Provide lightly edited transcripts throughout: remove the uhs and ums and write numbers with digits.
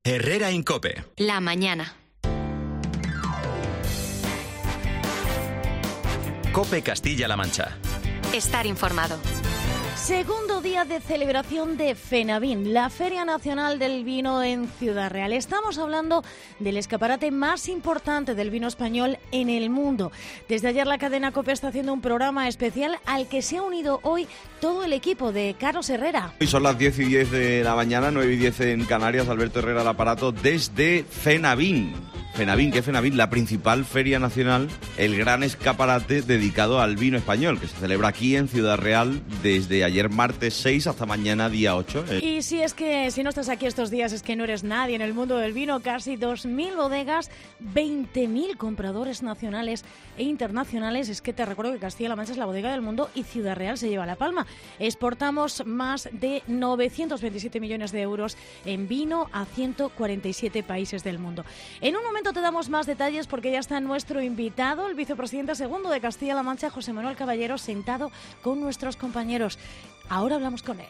Herrera Incope. La mañana. Cope Castilla-La Mancha. Estar informado. Segundo día de celebración de FENAVIN, la Feria Nacional del Vino en Ciudad Real. Estamos hablando del escaparate más importante del vino español en el mundo. Desde ayer la cadena COPE está haciendo un programa especial al que se ha unido hoy todo el equipo de Carlos Herrera. Hoy son las 10:10 de la mañana, 9:10 en Canarias. Alberto Herrera al aparato desde FENAVIN. FENAVIN, ¿qué es FENAVIN? La principal feria nacional, el gran escaparate dedicado al vino español, que se celebra aquí en Ciudad Real desde ayer martes 6 hasta mañana día 8. Y si no estás aquí estos días es que no eres nadie en el mundo del vino. Casi 2.000 bodegas, 20.000 compradores nacionales e internacionales. Es que te recuerdo que Castilla-La Mancha es la bodega del mundo y Ciudad Real se lleva la palma. Exportamos más de 927 millones de euros en vino a 147 países del mundo. En un momento te damos más detalles porque ya está nuestro invitado, el vicepresidente segundo de Castilla-La Mancha, José Manuel Caballero, sentado con nuestros compañeros. Ahora hablamos con él.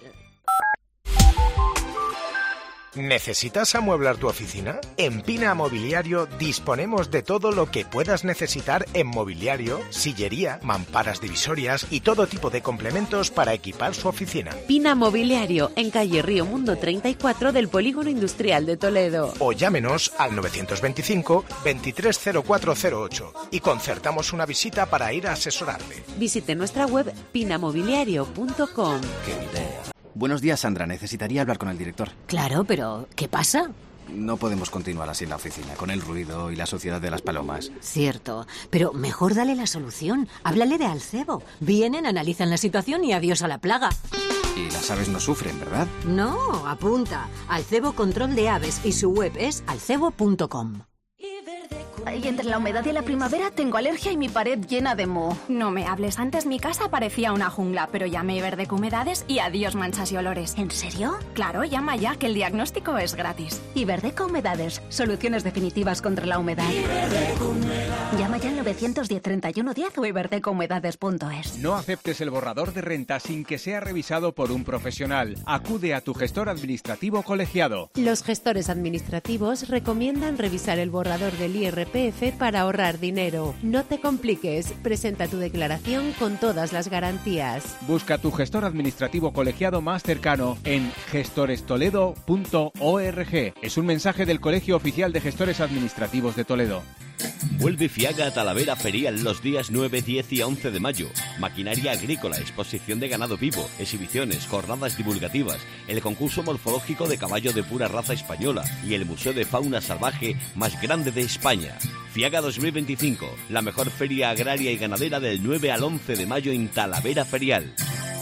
¿Necesitas amueblar tu oficina? En Pina Mobiliario disponemos de todo lo que puedas necesitar en mobiliario, sillería, mamparas divisorias y todo tipo de complementos para equipar su oficina. Pina Mobiliario, en calle Río Mundo 34 del Polígono Industrial de Toledo. O llámenos al 925 230408 y concertamos una visita para ir a asesorarle. Visite nuestra web pinamobiliario.com. ¡Qué idea! Buenos días, Sandra. Necesitaría hablar con el director. Claro, pero ¿qué pasa? No podemos continuar así en la oficina, con el ruido y la suciedad de las palomas. Cierto, pero mejor dale la solución. Háblale de Alcebo. Vienen, analizan la situación y adiós a la plaga. Y las aves no sufren, ¿verdad? No, apunta. Alcebo Control de Aves y su web es alcebo.com. Y entre la humedad y la primavera tengo alergia y mi pared llena de moho. No me hables, antes mi casa parecía una jungla, pero llamé Iberdeco Humedades y adiós manchas y olores. ¿En serio? Claro, llama ya, que el diagnóstico es gratis. Iberdeco Humedades, soluciones definitivas contra la humedad. Llama ya al 910 31 10 o iberdecohumedades.es. No aceptes el borrador de renta sin que sea revisado por un profesional. Acude a tu gestor administrativo colegiado. Los gestores administrativos recomiendan revisar el borrador del IRPF para ahorrar dinero. No te compliques, presenta tu declaración con todas las garantías. Busca tu gestor administrativo colegiado más cercano en gestorestoledo.org. Es un mensaje del Colegio Oficial de Gestores Administrativos de Toledo. Vuelve Fiaga a Talavera Ferial los días 9, 10 y 11 de mayo. Maquinaria agrícola, exposición de ganado vivo, exhibiciones, jornadas divulgativas, el concurso morfológico de caballo de pura raza española y el Museo de Fauna Salvaje más grande de España. Fiaga 2025, la mejor feria agraria y ganadera del 9 al 11 de mayo en Talavera Ferial.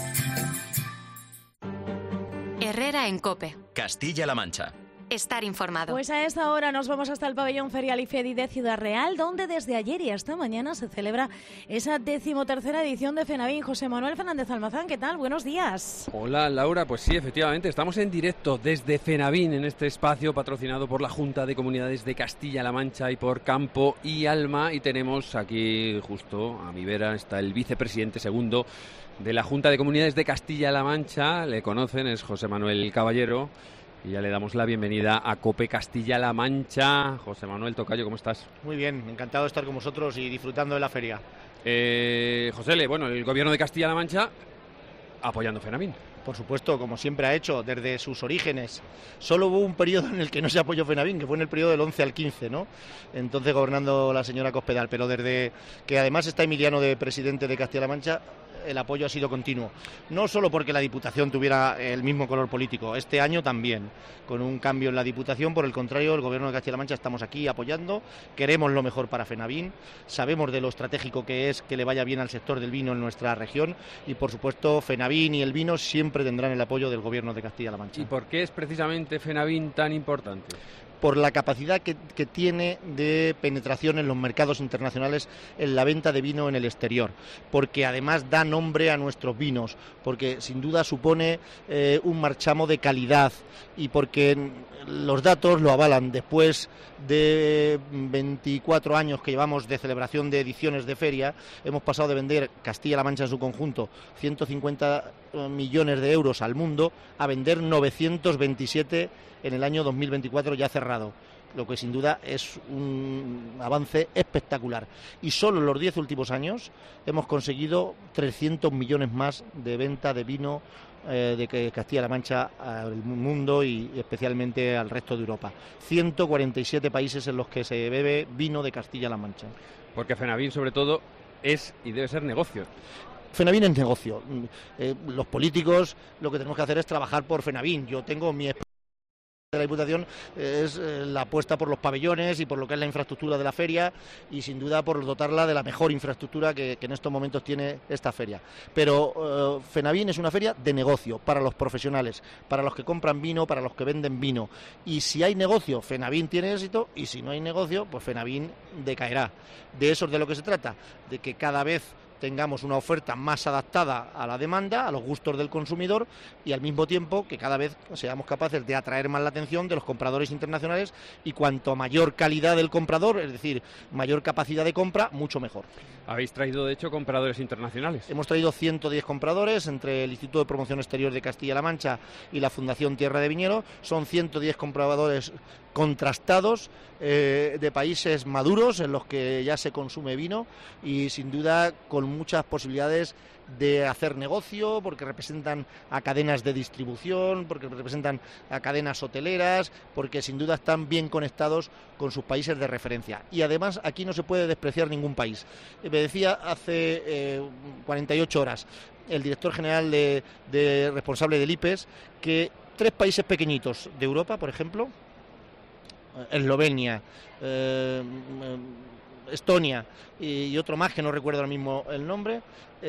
Herrera en COPE. Castilla-La Mancha. Estar informado. Pues a esta hora nos vamos hasta el pabellón ferial IFEDI de Ciudad Real, donde desde ayer y hasta mañana se celebra esa 13ª edición de FENAVIN. José Manuel Fernández Almazán, ¿qué tal? Buenos días. Hola, Laura. Pues sí, efectivamente, estamos en directo desde FENAVIN, en este espacio patrocinado por la Junta de Comunidades de Castilla-La Mancha y por Campo y Alma. Y tenemos aquí, justo a mi vera, está el vicepresidente segundo de la Junta de Comunidades de Castilla-La Mancha. Le conocen, es José Manuel Caballero. Y ya le damos la bienvenida a COPE Castilla-La Mancha. José Manuel Tocayo, ¿cómo estás? Muy bien, encantado de estar con vosotros y disfrutando de la feria. José, bueno, el gobierno de Castilla-La Mancha apoyando FENAVIN. Por supuesto, como siempre ha hecho desde sus orígenes. Solo hubo un periodo en el que no se apoyó FENAVIN, que fue en el periodo del 11 al 15, ¿no? Entonces gobernando la señora Cospedal, pero desde que además está Emiliano de presidente de Castilla-La Mancha, el apoyo ha sido continuo, no solo porque la Diputación tuviera el mismo color político, este año también, con un cambio en la Diputación. Por el contrario, el Gobierno de Castilla-La Mancha estamos aquí apoyando, queremos lo mejor para FENAVIN, sabemos de lo estratégico que es que le vaya bien al sector del vino en nuestra región y, por supuesto, FENAVIN y el vino siempre tendrán el apoyo del Gobierno de Castilla-La Mancha. ¿Y por qué es precisamente FENAVIN tan importante? por la capacidad que tiene de penetración en los mercados internacionales en la venta de vino en el exterior, porque además da nombre a nuestros vinos, porque sin duda supone un marchamo de calidad y porque los datos lo avalan. Después de 24 años que llevamos de celebración de ediciones de feria, hemos pasado de vender Castilla-La Mancha en su conjunto 150 millones de euros al mundo a vender 927 en el año 2024 ya cerrado, lo que sin duda es un avance espectacular. Y solo en los 10 últimos años hemos conseguido 300 millones más de venta de vino de Castilla-La Mancha al mundo y especialmente al resto de Europa. 147 países en los que se bebe vino de Castilla-La Mancha. Porque Fenavín, sobre todo, es y debe ser negocio. Fenavín es negocio. Los políticos lo que tenemos que hacer es trabajar por Fenavín. Yo tengo mi experiencia de la Diputación, es la apuesta por los pabellones y por lo que es la infraestructura de la feria y sin duda por dotarla de la mejor infraestructura que en estos momentos tiene esta feria. Pero Fenavín es una feria de negocio para los profesionales, para los que compran vino, para los que venden vino. Y si hay negocio, Fenavín tiene éxito, y si no hay negocio, pues Fenavín decaerá. De eso es de lo que se trata, de que cada vez tengamos una oferta más adaptada a la demanda, a los gustos del consumidor, y al mismo tiempo que cada vez seamos capaces de atraer más la atención de los compradores internacionales, y cuanto mayor calidad del comprador, es decir, mayor capacidad de compra, mucho mejor. Habéis traído, de hecho, compradores internacionales. Hemos traído 110 compradores entre el Instituto de Promoción Exterior de Castilla-La Mancha y la Fundación Tierra de Viñedo. Son 110 compradores contrastados de países maduros en los que ya se consume vino y sin duda con muchas posibilidades de hacer negocio, porque representan a cadenas de distribución, porque representan a cadenas hoteleras, porque sin duda están bien conectados con sus países de referencia. Y además aquí no se puede despreciar ningún país. Me decía hace 48 horas el director general de responsable del IPES que 3 países pequeñitos de Europa, por ejemplo, Eslovenia, Estonia y otro más que no recuerdo ahora mismo el nombre,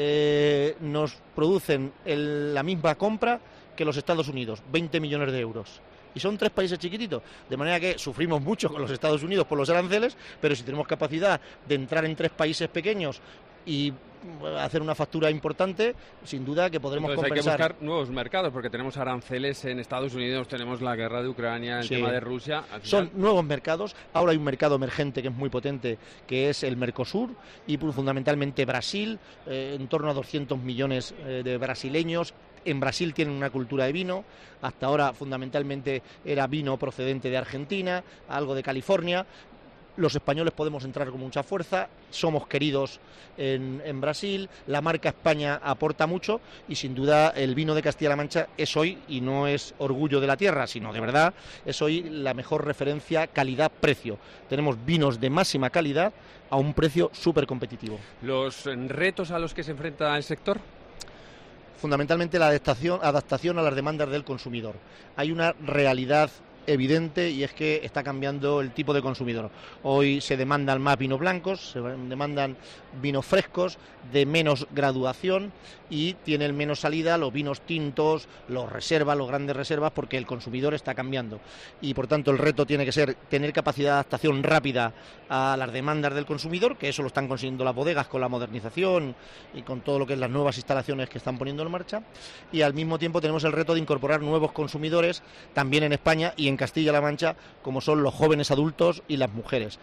nos producen la misma compra que los Estados Unidos, 20 millones de euros. Y son 3 países chiquititos, de manera que sufrimos mucho con los Estados Unidos por los aranceles, pero si tenemos capacidad de entrar en 3 países pequeños y hacer una factura importante, sin duda que podremos compensar. Hay que buscar nuevos mercados, porque tenemos aranceles en Estados Unidos, tenemos la guerra de Ucrania, el tema de Rusia. Son nuevos mercados. Ahora hay un mercado emergente que es muy potente, que es el Mercosur, y fundamentalmente Brasil, en torno a 200 millones de brasileños. En Brasil tienen una cultura de vino, hasta ahora fundamentalmente era vino procedente de Argentina, algo de California. Los españoles podemos entrar con mucha fuerza, somos queridos en Brasil, la marca España aporta mucho y sin duda el vino de Castilla-La Mancha es hoy, y no es orgullo de la tierra, sino de verdad, es hoy la mejor referencia calidad-precio. Tenemos vinos de máxima calidad a un precio súper competitivo. ¿Los retos a los que se enfrenta el sector? Fundamentalmente la adaptación a las demandas del consumidor. Hay una realidad evidente y es que está cambiando el tipo de consumidor. Hoy se demandan más vinos blancos, se demandan vinos frescos, de menos graduación, y tienen menos salida los vinos tintos, los reservas, los grandes reservas, porque el consumidor está cambiando. Y por tanto el reto tiene que ser tener capacidad de adaptación rápida a las demandas del consumidor, que eso lo están consiguiendo las bodegas con la modernización y con todo lo que es las nuevas instalaciones que están poniendo en marcha. Y al mismo tiempo tenemos el reto de incorporar nuevos consumidores también en España y en Castilla-La Mancha, como son los jóvenes adultos y las mujeres,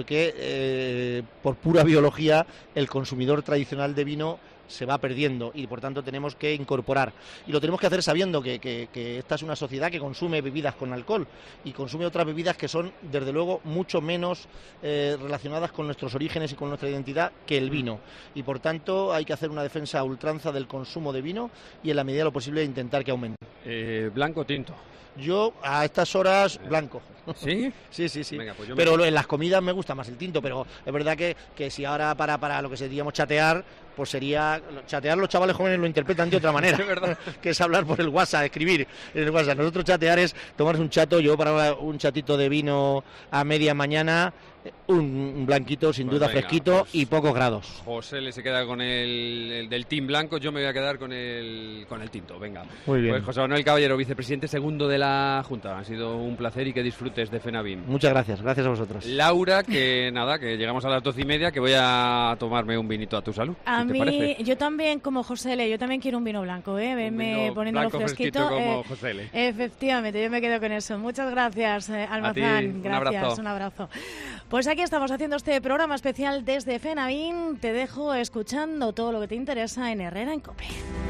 porque por pura biología el consumidor tradicional de vino se va perdiendo y por tanto tenemos que incorporar, y lo tenemos que hacer sabiendo que esta es una sociedad que consume bebidas con alcohol y consume otras bebidas que son desde luego mucho menos relacionadas con nuestros orígenes y con nuestra identidad que el vino, y por tanto hay que hacer una defensa a ultranza del consumo de vino y en la medida de lo posible intentar que aumente. ¿Blanco o tinto? Yo a estas horas blanco. ¿Sí? Sí. Venga, pues pero en las comidas me gusta más el tinto, pero es verdad que si ahora para lo que seríamos chatear, pues sería chatear, los chavales jóvenes lo interpretan de otra manera, ¿verdad? Que es hablar por el WhatsApp, escribir en el WhatsApp. Nosotros chatear es tomarse un chato, yo para un chatito de vino a media mañana, un blanquito sin duda, venga, fresquito, pues, y pocos grados. José se queda con el del team blanco, yo me voy a quedar con el tinto, venga. Muy bien. Pues José Manuel Caballero, vicepresidente segundo de la Junta, ha sido un placer y que disfrute oyentes de Fenavin. Muchas gracias a vosotros. Laura, que nada, que llegamos a las 12:30, que voy a tomarme un vinito a tu salud. A ¿Qué te mí, parece? yo también, como José L., yo también quiero un vino blanco, venme poniéndolo blanco fresquito. como José L. Efectivamente, yo me quedo con eso. Muchas gracias, Almazán. Gracias, un abrazo. Pues aquí estamos haciendo este programa especial desde Fenavin. Te dejo escuchando todo lo que te interesa en Herrera en COPE.